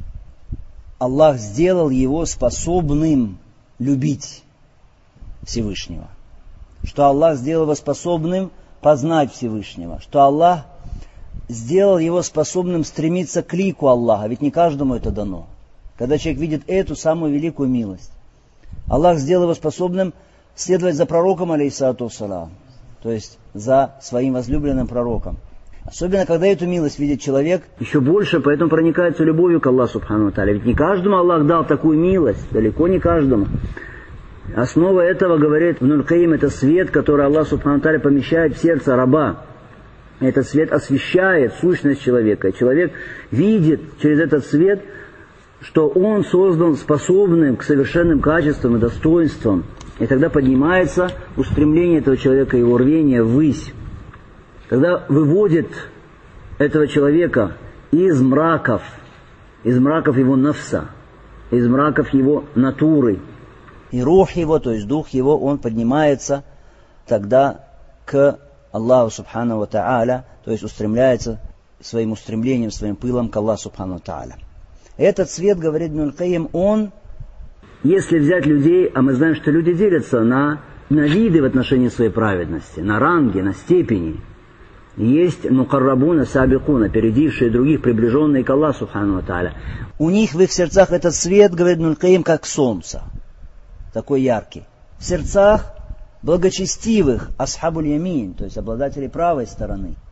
Аллах сделал его способным любить Всевышнего. Что Аллах сделал его способным познать Всевышнего. Что Аллах сделал его способным стремиться к лику Аллаха. Ведь не каждому это дано. Когда человек видит эту самую великую милость. Аллах сделал его способным следовать за пророком, алейхиссалату вассалям. То есть за своим возлюбленным пророком. Особенно, когда эту милость видит человек, еще больше, поэтому проникается любовью к Аллаху Субхану ва Тааля. Ведь не каждому Аллах дал такую милость, далеко не каждому. Основа этого, говорит Ибн Аль-Каим, это свет, который Аллах Субхану ва Тааля помещает в сердце раба. Этот свет освещает сущность человека. И человек видит через этот свет, что он создан способным к совершенным качествам и достоинствам. И тогда поднимается устремление этого человека, его рвение ввысь. Тогда выводит этого человека из мраков его нафса, из мраков его натуры. И рух его, то есть дух его, он поднимается тогда к Аллаху Субхану ва Тааля, то есть устремляется своим устремлением, своим пылом к Аллаху Субхану ва Тааля. Этот свет, говорит Ибн Аль-Каим, он, если взять людей, а мы знаем, что люди делятся на виды в отношении своей праведности, на ранги, на степени. Есть мукаррабуна, сабикуна, опередившие других, приближенные к Аллаху Субхану ва Тааля. У них в их сердцах этот свет, говорит Ибн Аль-Каим, как солнце, такой яркий. В сердцах благочестивых асхабуль ямин, то есть обладателей правой стороны,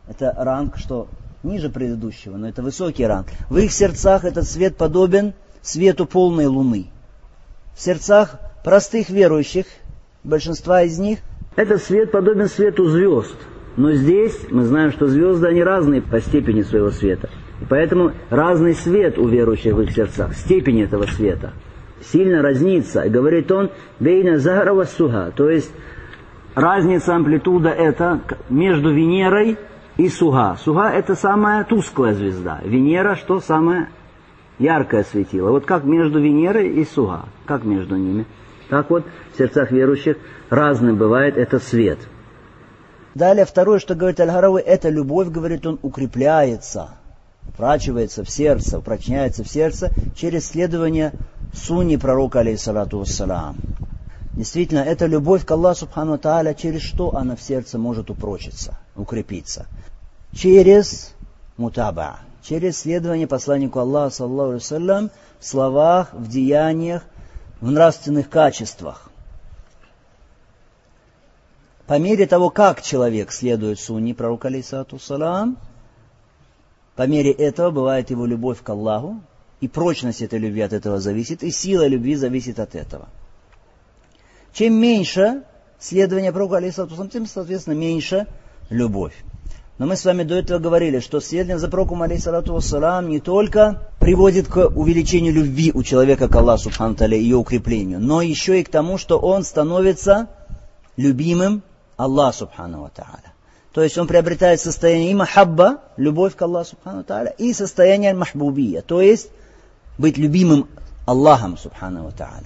Это ранг, что ниже предыдущего, но это высокий ранг. В их сердцах этот свет подобен свету полной луны. В сердцах простых верующих, большинства из них, этот свет подобен свету звезд. Но здесь мы знаем, что звезды, они разные по степени своего света. И поэтому разный свет у верующих в их сердцах, степень этого света сильно разнится. И говорит он, бейна захара ва суга, то есть разница, амплитуда это между Венерой и Суга. Суга это самая тусклая звезда. Венера, что самое яркое светило. Вот как между Венерой и Суга, как между ними. Так вот в сердцах верующих разным бывает этот свет. Далее второе, что говорит Аль-Гарави, это любовь, говорит он, укрепляется, упрачивается в сердце, упрочняется в сердце через следование сунни пророка, алейхиссалату вассалам. Действительно, эта любовь к Аллаху субхану ва тааля, через что она в сердце может упрочиться, укрепиться? Через мутаба, через следование посланнику Аллаха, саллаллаху алейхи ва саллям, в словах, в деяниях, в нравственных качествах. По мере того, как человек следует сунне пророка, алейхиссалату вассалам, по мере этого бывает его любовь к Аллаху, и прочность этой любви от этого зависит, и сила любви зависит от этого. Чем меньше следование пророку, алейхиссалату вассалам, тем, соответственно, меньше любовь. Но мы с вами до этого говорили, что следование за пророком, алейхиссалату вассалам, не только приводит к увеличению любви у человека к Аллаху субхану ва тааля, ее укреплению, но еще и к тому, что он становится любимым Аллаху субхану ва тааля. То есть он приобретает состояние и махабба, любовь к Аллаху субхану ва тааля, и состояние махбубия, то есть быть любимым Аллахом субхану ва тааля.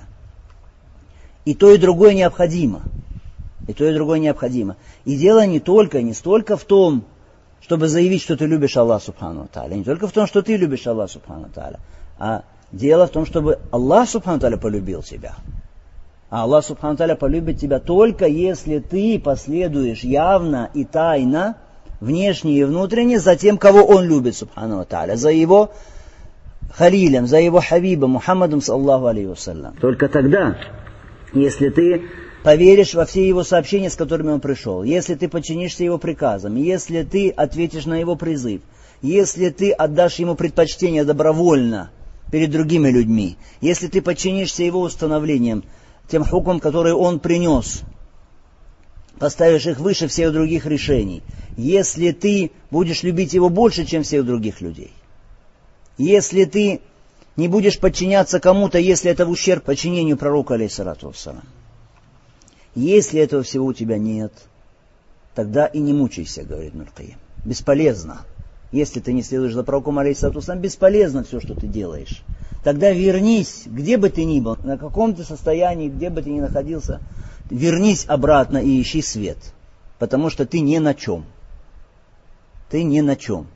И то, и другое необходимо. И то, и другое необходимо. И дело не столько в том, чтобы заявить, что ты любишь Аллаха субхану ва тааля, не только в том, что ты любишь Аллаха субхану ва тааля, а дело в том, чтобы Аллах субхану ва тааля полюбил тебя. А Аллах субхану ва тааля полюбит тебя только если ты последуешь явно и тайно, внешне и внутренне, за тем, кого он любит субхану ва тааля, за его халилем, за его хабибом Мухаммадом саллаллаху алейхи вассалям. Только тогда, если ты поверишь во все его сообщения, с которыми он пришел, если ты подчинишься его приказам, если ты ответишь на его призыв, если ты отдашь ему предпочтение добровольно перед другими людьми, если ты подчинишься его установлениям, тем хукмам, которые он принес, поставишь их выше всех других решений, если ты будешь любить его больше, чем всех других людей, если ты не будешь подчиняться кому-то, если это в ущерб подчинению пророка, алейхиссалату вассалам. Если этого всего у тебя нет, тогда и не мучайся, говорит Ибн аль-Кайим. Бесполезно. Если ты не следуешь за пророком, алейхиссалату вассалам, бесполезно все, что ты делаешь. Тогда вернись, где бы ты ни был, на каком ты состоянии, где бы ты ни находился, вернись обратно и ищи свет. Потому что ты ни на чем. Ты ни на чем.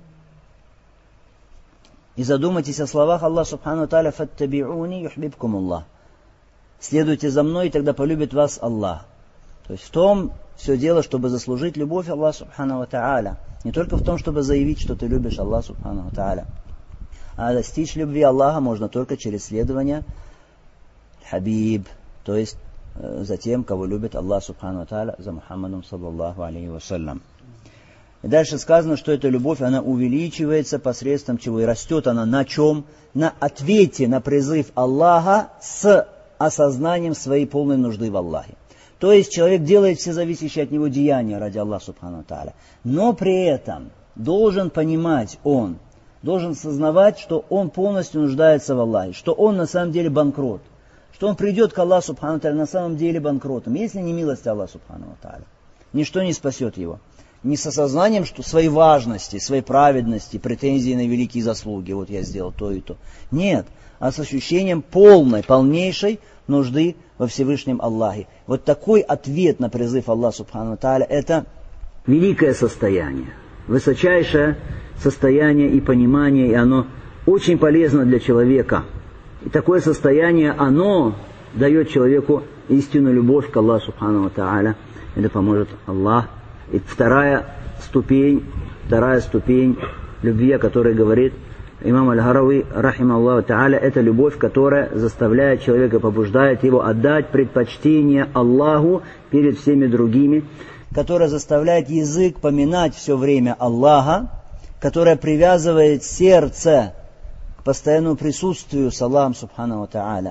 И задумайтесь о словах Аллаха субхану ва тааля «Фаттаби'уни юхбибкумуллах». Следуйте за мной, и тогда полюбит вас Аллах. То есть в том все дело, чтобы заслужить любовь Аллаха субхану ва тааля. Не только в том, чтобы заявить, что ты любишь Аллаха субхану ва тааля. А достичь любви Аллаха можно только через следование хабиб, то есть за тем, кого любит Аллах субхану ва тааля, за Мухаммадом саллаллаху алейхи вассалям. И дальше сказано, что эта любовь, она увеличивается посредством чего? И растет она на чем? На ответе на призыв Аллаха с осознанием своей полной нужды в Аллахе. То есть человек делает все зависящие от него деяния ради Аллаха субхану ва тааля. Но при этом должен понимать он, должен сознавать, что он полностью нуждается в Аллахе, что он на самом деле банкрот, что он придет к Аллаху субхану ва тааля на самом деле банкротом, если не милость Аллаха субхану ва тааля. Ничто не спасет его. Не с осознанием, что своей важности, своей праведности, претензии на великие заслуги, вот я сделал то и то. Нет, а с ощущением полнейшей нужды во Всевышнем Аллахе. Вот такой ответ на призыв Аллаха субхану ва тааля, это великое состояние, высочайшее состояние и понимание, и оно очень полезно для человека. И такое состояние, оно дает человеку истинную любовь к Аллаху субхану ва тааля. Это поможет Аллах. И вторая ступень любви, о которой говорит имам Аль-Гарави, рахимахуллаху тааля, это любовь, которая заставляет человека, побуждает его отдать предпочтение Аллаху перед всеми другими. которая заставляет язык поминать все время Аллаха, которая привязывает сердце к постоянному присутствию с Аллахом Субхану ва Тааля.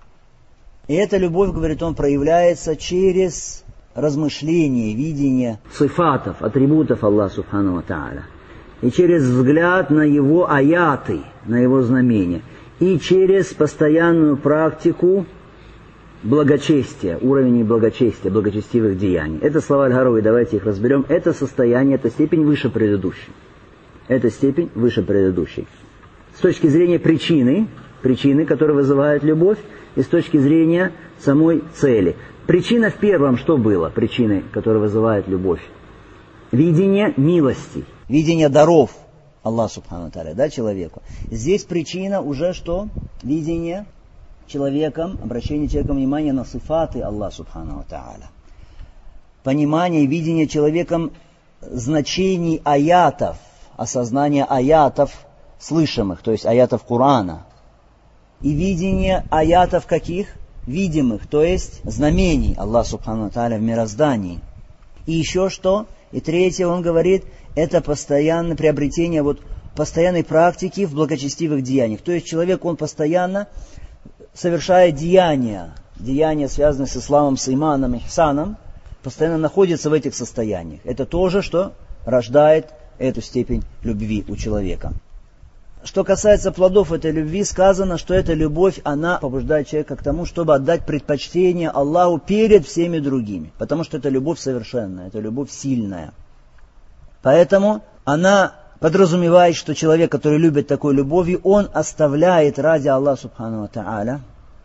И эта любовь, говорит он, проявляется через размышление, видение сифатов, атрибутов Аллаха Субхану ва Тааля. И через взгляд на его аяты, на его знамения. И через постоянную практику благочестия, уровень благочестия, благочестивых деяний. Это слова Аль-Гарави, давайте их разберем. Это состояние, это степень выше предыдущей. Это степень выше предыдущей. С точки зрения причины, которая вызывает любовь, и с точки зрения самой цели. Причина в первом что было? Причиной, которая вызывает любовь. Видение милостей, видение даров Аллаха Субхану ва Тааля, да, человеку. Здесь причина уже что? Видение человеком, обращение человеком внимания на сифаты Аллаха Субхану ва Тааля. Понимание, видение человеком значений аятов, осознание аятов слышимых, то есть аятов Корана. И видение аятов каких? Видимых, то есть знамений Аллаха Субхану ва Тааля в мироздании. И еще что? И третье, он говорит, это постоянное приобретение постоянной практики в благочестивых деяниях. То есть человек, он постоянно совершает деяния, связанные с исламом, с иманом, ихсаном, постоянно находится в этих состояниях. Это тоже, что рождает эту степень любви у человека. Что касается плодов этой любви, сказано, что эта любовь, она побуждает человека к тому, чтобы отдать предпочтение Аллаху перед всеми другими. Потому что это любовь совершенная, это любовь сильная. Поэтому она подразумевает, что человек, который любит такой любовью, он оставляет ради Аллаха Субхану ва Тааля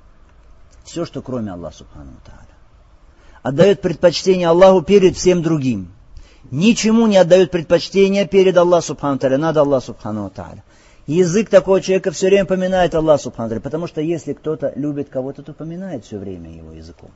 все, что кроме Аллаха Субхану ва Тааля. Отдает предпочтение Аллаху перед всем другим. Ничему не отдает предпочтение перед Аллахом Субхану ва Тааля, над Аллахом Субхану ва Тааля. Язык такого человека все время поминает Аллаха Субхану ва Тааля, потому что если кто-то любит кого-то, то поминает все время его языком.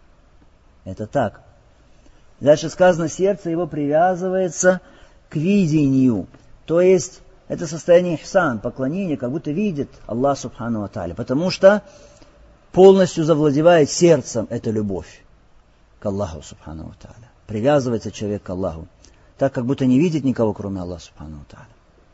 Это так. Дальше сказано, сердце его привязывается к видению. То есть, это состояние ихсан, поклонения, как будто видит Аллах Субхану ва Тааля. Потому что полностью завладевает сердцем эта любовь к Аллаху Субхану ва Тааля. Привязывается человек к Аллаху, так как будто не видит никого, кроме Аллаха Субхану ва Тааля.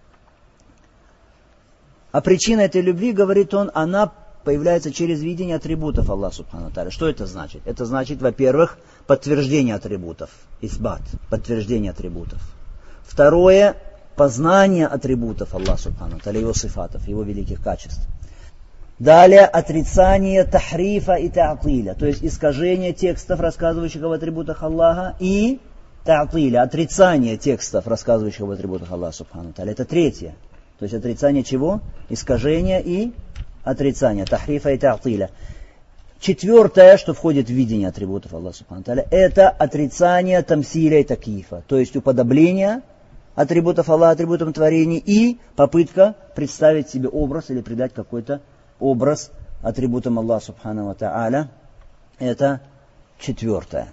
А причина этой любви, говорит он, она появляется через видение атрибутов Аллаха Субхану ва Тааля. Что это значит? Это значит, во-первых, подтверждение атрибутов, исбат, подтверждение атрибутов. Второе, познание атрибутов Аллаха Субхану ва Тааля, его сифатов, его великих качеств. Далее, отрицание тахрифа и та'тиля, то есть искажение текстов, рассказывающих об атрибутах Аллаха, и та'тиля, отрицание текстов, рассказывающих об атрибутах Аллаха Субхану ва Тааля. Это третье. То есть отрицание чего? Искажение и отрицание, тахрифа и та'тиля. Четвертое, что входит в видение атрибутов Аллаха Субхану ва Тааля, это отрицание тамсиля и такифа, то есть уподобление атрибутов Аллаха, атрибутам творений, и попытка представить себе образ или придать какой-то образ атрибутам Аллаха Субхану ва Тааля. Это четвертое.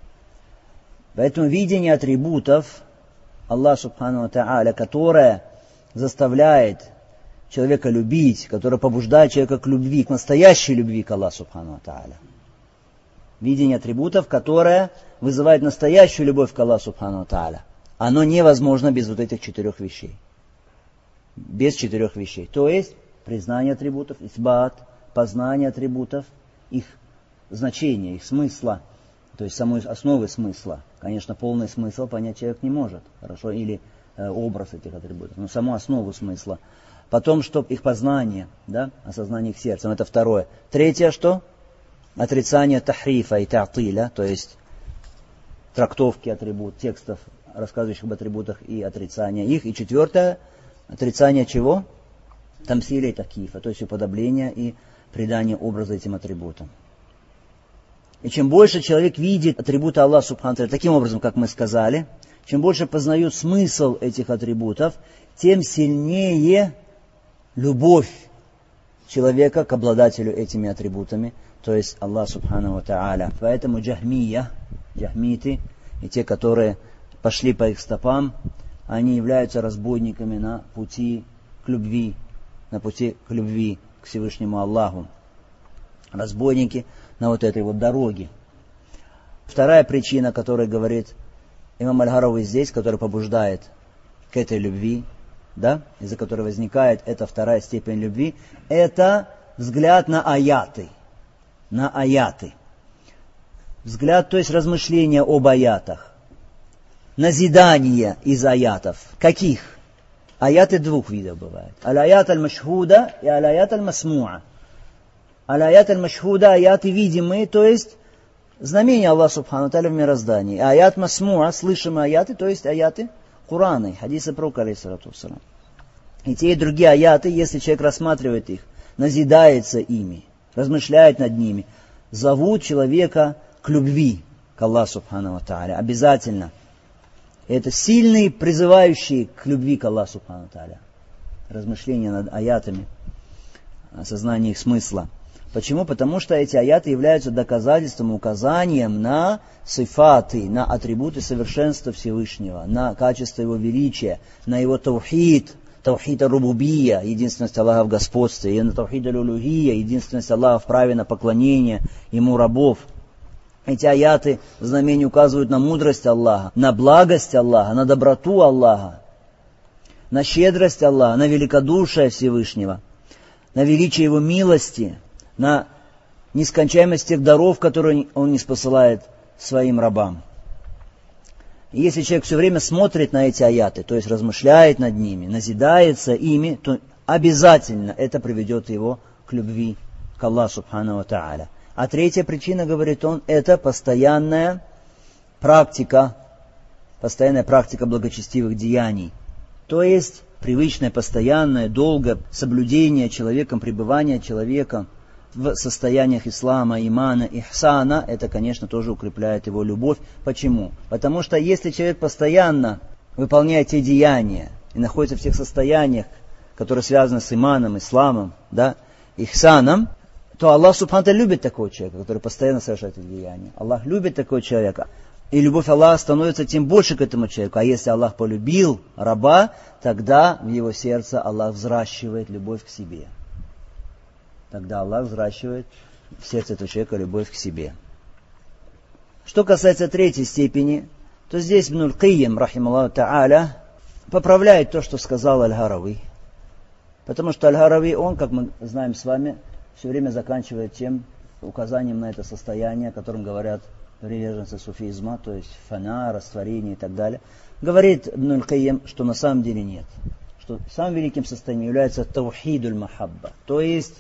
Поэтому видение атрибутов Аллаха Субхану ва Тааля, которое заставляет человека любить, которое побуждает человека к любви, к настоящей любви к Аллаху Субхану ва Тааля. Видение атрибутов, которое вызывает настоящую любовь к Аллаху Субхану ва Тааля. Оно невозможно без вот этих 4 вещей. Без 4 вещей. То есть, признание атрибутов, исбат, познание атрибутов, их значения, их смысла, то есть самой основы смысла. Конечно, полный смысл понять человек не может, хорошо, или образ этих атрибутов, но саму основу смысла. Потом, что их познание, да, осознание их сердцем, это второе. Третье, что? Отрицание тахрифа и та'тиля, то есть трактовки атрибут, текстов, рассказывающих об атрибутах, и отрицание их. И четвертое, отрицание чего? Тамсиля и такифа, то есть уподобление и придание образа этим атрибутам. И чем больше человек видит атрибуты Аллаха Субхану ва Тааля таким образом, как мы сказали, чем больше познает смысл этих атрибутов, тем сильнее любовь человека к обладателю этими атрибутами, то есть Аллах Субхану ва Тааля. Поэтому джахмиты и те, которые пошли по их стопам, они являются разбойниками на пути к любви, к Всевышнему Аллаху. Разбойники на вот этой вот дороге. Вторая причина, которая говорит имам Аль-Харави здесь, который побуждает к этой любви, да, из-за которой возникает эта вторая степень любви, это взгляд на аяты. На аяты. Взгляд, то есть размышления об аятах. Назидание из аятов. Каких? Аяты двух видов бывают. Аль-аят аль-машхуда и аль-аят аль-масмуа. Аль-аят аль-машхуда, аяты видимые, то есть знамения Аллаха Субхану Тааля в мироздании. Аят масмуа, слышимые аяты, то есть аяты Курана, хадисы пророка, алейхиссалату вассалям. И те, и другие аяты, если человек рассматривает их, назидается ими, размышляет над ними, зовут человека к любви к Аллаху Субхану Тааля. Обязательно. Это сильные, призывающие к любви к Аллаху Субхану Тааля. Размышления над аятами, осознание их смысла. Почему? Потому что эти аяты являются доказательством, указанием на сифаты, на атрибуты совершенства Всевышнего, на качество Его величия, на Его таухид, таухид ар-рубубия, единственность Аллаха в господстве, и на таухид аль-улухия, единственность Аллаха в праве на поклонение Ему рабов. Эти аяты в знамении указывают на мудрость Аллаха, на благость Аллаха, на доброту Аллаха, на щедрость Аллаха, на великодушие Всевышнего, на величие Его милости, на нескончаемость тех даров, которые Он ниспосылает своим рабам. И если человек все время смотрит на эти аяты, то есть размышляет над ними, назидается ими, то обязательно это приведет его к любви к Аллаху Субхану ва Тааля. А третья причина, говорит он, это постоянная практика благочестивых деяний. То есть привычное, постоянное, долгое соблюдение человеком, пребывание человека в состояниях ислама, имана, ихсана, это, конечно, тоже укрепляет его любовь. Почему? Потому что если человек постоянно выполняет те деяния и находится в тех состояниях, которые связаны с иманом, исламом, да, ихсаном, то Аллах Субхану Тааля любит такого человека, который постоянно совершает эти деяния. Аллах любит такого человека. И любовь Аллаха становится тем больше к этому человеку. А если Аллах полюбил раба, тогда в его сердце Аллах взращивает любовь к себе. Тогда Аллах взращивает в сердце этого человека любовь к себе. Что касается третьей степени, то здесь Ибн Аль-Кайим, рахималлаху та'аля, поправляет то, что сказал Аль-Харави. Потому что Аль-Харави, он, как мы знаем с вами, все время заканчивает тем указанием на это состояние, о котором говорят приверженцы суфизма, то есть фана, растворение и так далее. Говорит Ибн Аль-Кайим, что на самом деле нет. Что самым великим состоянием является таухидуль махабба. То есть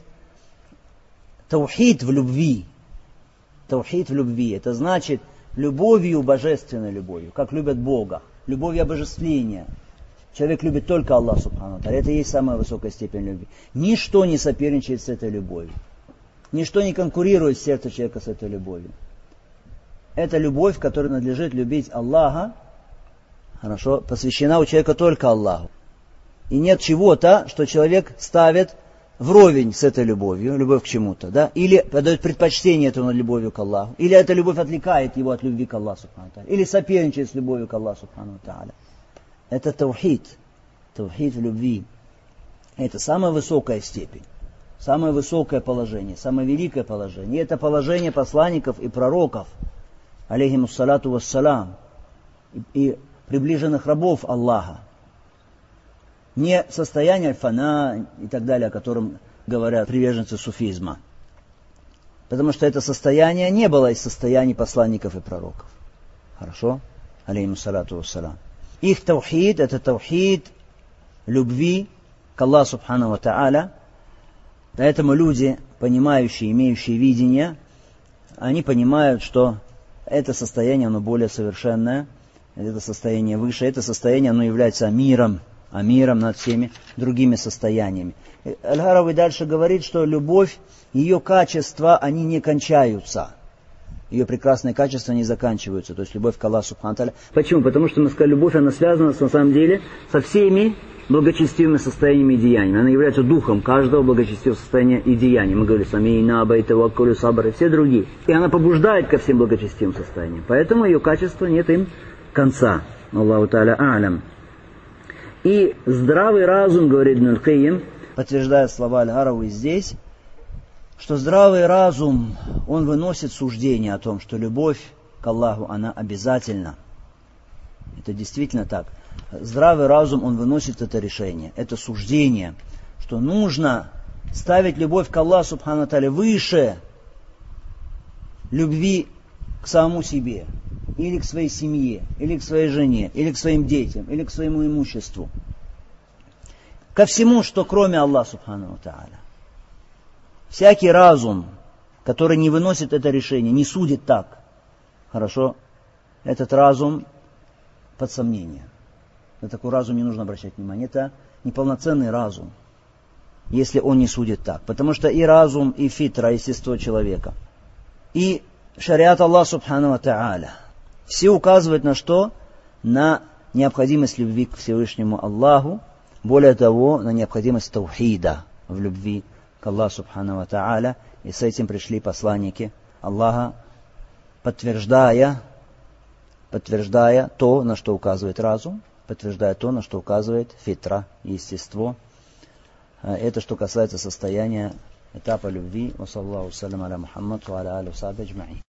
таухид в любви. Таухид в любви. Это значит любовью, божественной любовью, как любят Бога. Любовью обожествления. Человек любит только Аллах Субхану Тааля. Это и есть самая высокая степень любви. Ничто не соперничает с этой любовью. Ничто не конкурирует в сердце человека с этой любовью. Это любовь, в которой надлежит любить Аллаха, хорошо, посвящена у человека только Аллаху. И нет чего-то, что человек ставит вровень с этой любовью, любовь к чему-то, да, или подает предпочтение этому над любовью к Аллаху, или эта любовь отвлекает его от любви к Аллаху Субхану Тааля, или соперничает с любовью к Аллаху Субхану Тааля. Это таухид в любви. Это самая высокая степень, самое высокое положение, самое великое положение. И это положение посланников и пророков, алейхимуссалату вассалам, и приближенных рабов Аллаха. Не состояние фана и так далее, о котором говорят приверженцы суфизма. Потому что это состояние не было из состояний посланников и пророков. Хорошо? Алейхимуссалату вассалам. Их таухид, это таухид любви к Аллаху Субхану ва Тааля. Поэтому люди, понимающие, имеющие видение, они понимают, что это состояние, оно более совершенное, это состояние выше, это состояние, оно является амиром над всеми другими состояниями. Аль-Харави дальше говорит, что любовь, ее качества, они не кончаются. Ее прекрасные качества не заканчиваются. То есть любовь к Аллаху Субхану Тааля. Почему? Потому что мы сказали, любовь, она связана на самом деле со всеми благочестивыми состояниями и деяниями. Она является духом каждого благочестивого состояния и деяния. Мы говорили с вами инаба, таваккулю, сабр и все другие. И она побуждает ко всем благочестивым состояниям. Поэтому ее качества нет им конца. Аллаху Тааля а'лям. И здравый разум, говорит Ибн Аль-Кайим, подтверждая слова Аль-Харави здесь, что здравый разум, он выносит суждение о том, что любовь к Аллаху, она обязательна. Это действительно так. Здравый разум, он выносит это решение, это суждение, что нужно ставить любовь к Аллаху Субхану ва Тааля выше любви к самому себе, или к своей семье, или к своей жене, или к своим детям, или к своему имуществу. Ко всему, что кроме Аллаха Субхану ва Тааля. Всякий разум, который не выносит это решение, не судит так, хорошо, этот разум под сомнение. На такой разум не нужно обращать внимание. Это неполноценный разум, если он не судит так. Потому что и разум, и фитра, естество человека, и шариат Аллаха Субхану ва Тааля, все указывают на что? На необходимость любви к Всевышнему Аллаху, более того, на необходимость таухида в любви к Аллаху Субхану ва Тааля. И с этим пришли посланники Аллаха, подтверждая то, на что указывает разум, подтверждая то, на что указывает фитра, естество. Это что касается состояния этапа любви. Ва саллаллаху салям аля Мухаммад ва аля алихи ва сахбихи аджмаин.